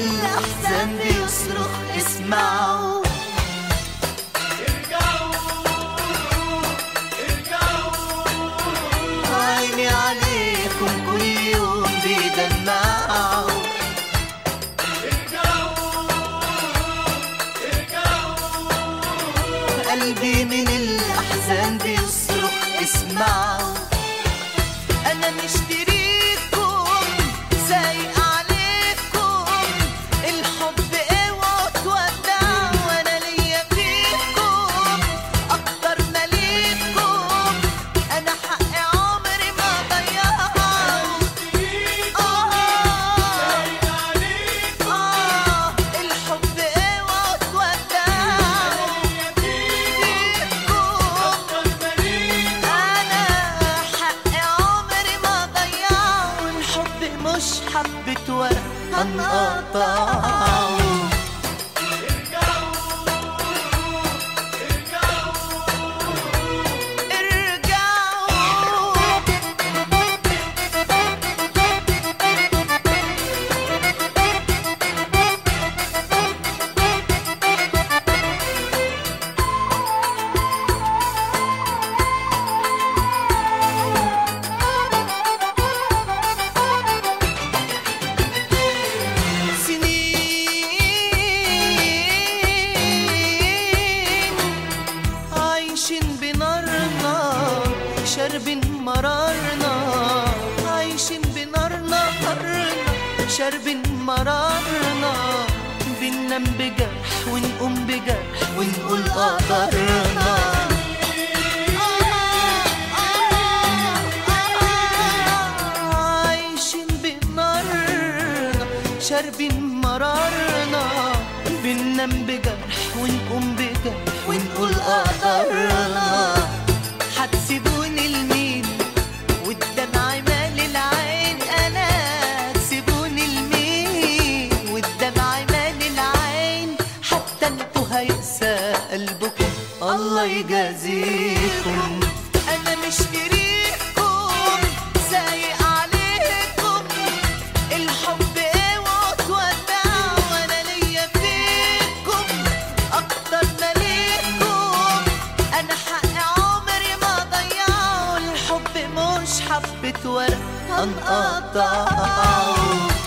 الأحزان بيصرخ اسمعوا. عيني عليكم كل يوم بيدمعوا. قلبي من الأحزان بيصرخ اسمعوا. أنا مشتريكم سايق عليكم، الحب اوعوا تودعوا، وأنا ليا فيكم أكتر ما ليكم، أنا حق عمري ما ضيعه. الحب اوعوا تودعوا، مش حبة ورق هنقطعه. شاربين مرارنا، عايشين بنارنا، شاربين مرارنا، بننام بجرح ونقوم بجرح ونقول قدرنا. عايشين بنارنا، شاربين مرارنا، بننام بجرح ونقوم بجرح ونقول قدرنا. هتسيبوني لمين والدمع مال العين؟ أنا هتسيبوني لمين والدمع مال العين؟ حتى انتوا هيقسى قلبكم الله يجازيكم. أنا مشتريكم سايق عليكم، الحب اوعوا تودعوا، وأنا ليا فيكم أكتر ما ليكم، أنا حق مش حبة ورق هنقطعه.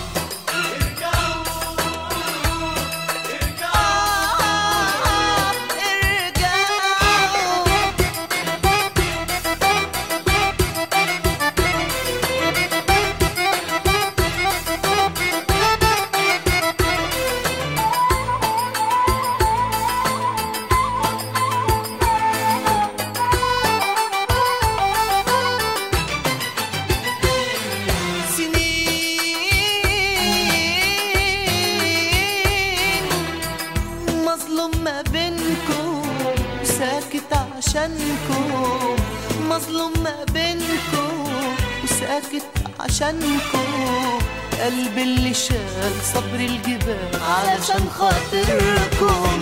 ما بينكم ساكت عشانكم، مظلوم ما بينكم وساكت عشانكم، قلبي اللي شال صبر الجبال علشان خاطركم.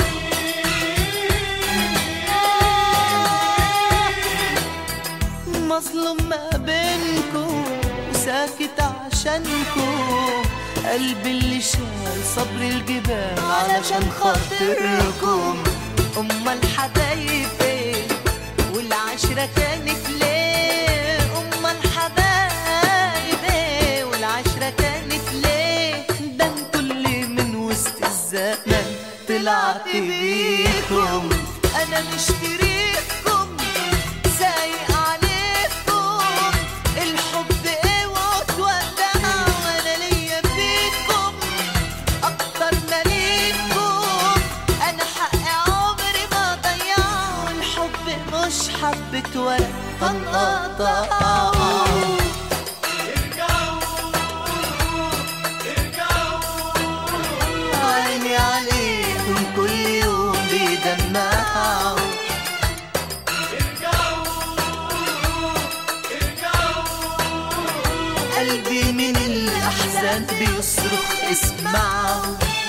مظلوم ما بينكم وساكت عشانكم، قلبي اللي شال صبر الجبال علشان خاطركم. أما الحبايب ايه والعشرة كانت ليه؟ أما الحبايب ايه والعشرة كانت ليه؟ ده انتوا اللي من وسط الزمن طلعت بيكم. أنا مشتريكم سايق عليكم، الحب اوعوا تودعوا، وأنا ليا فيكم أكتر ما ليكم، أنا حق عمري ما ضيعه، الحب مش حبة ورق هنقطعه. عيني عليكم كل يوم بيدمعوا. قلبي من الأحزان بيصرخ اسمعوا.